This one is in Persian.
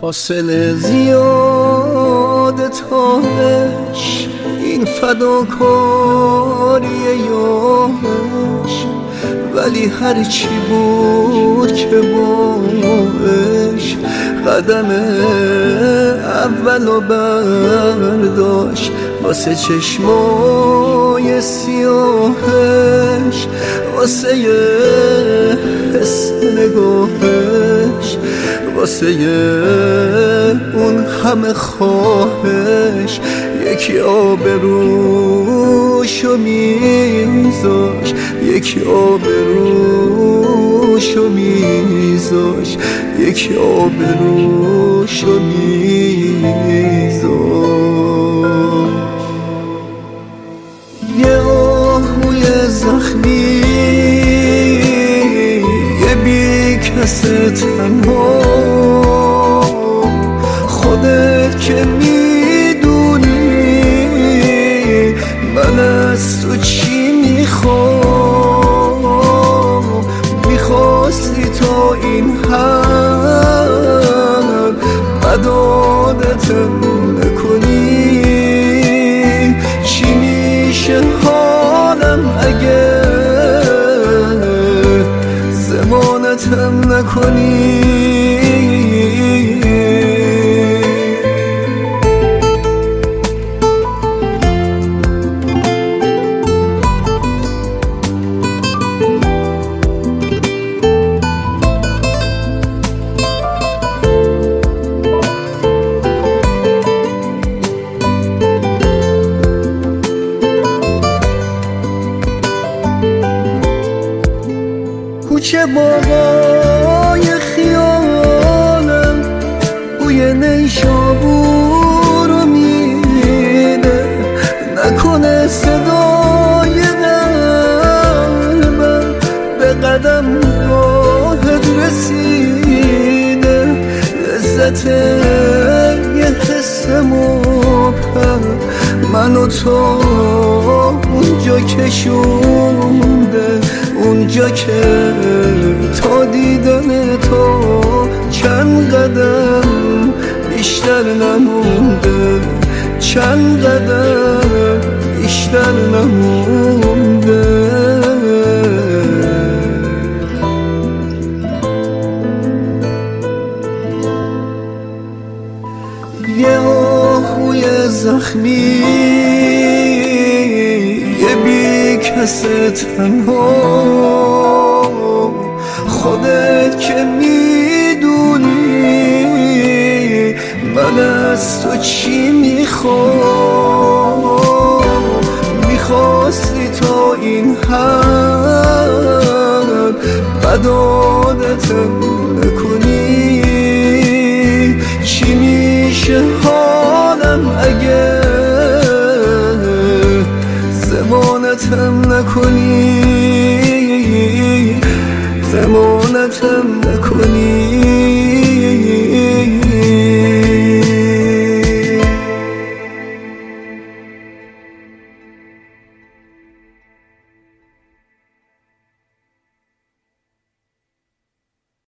فاصله زیاد تاش این فداکاری یاش، ولی هرچی بود که باش قدم اولو برداشت. واسه چشمای سیاهش، واسه حس نگاهش، واسه اون همه خواهش یکی آبروشو میذاش، یکی آبروشو میذاش، یکی آبروشو میذاش. یه آهوی زخمی، یه بی کس تنها، خودت که میدونی من از تو چی میخوام. میخواستی تا این حد بد عادتم نکنی، چی میشه حالم اگه ضمانتم نکنی. کوچه باغای خیالم بوی نیشابورو میده، نکنه صدای قلبم به قدم راهت رسیده. لذت یه حس مبهم منو تا اونجا کشونده، اونجا که تا دیدن تو چند قدم بیشتر نمونده، چند قدم بیشتر نمونده. یه آهوی زخمی، یه بی کس تنها، خودت که میدونی من از تو چی میخوام. میخواستی تا این حد بد عادتم نکنی، چی میشه حالم اگه ضمانتم نکنی، ضمانتم نکنی.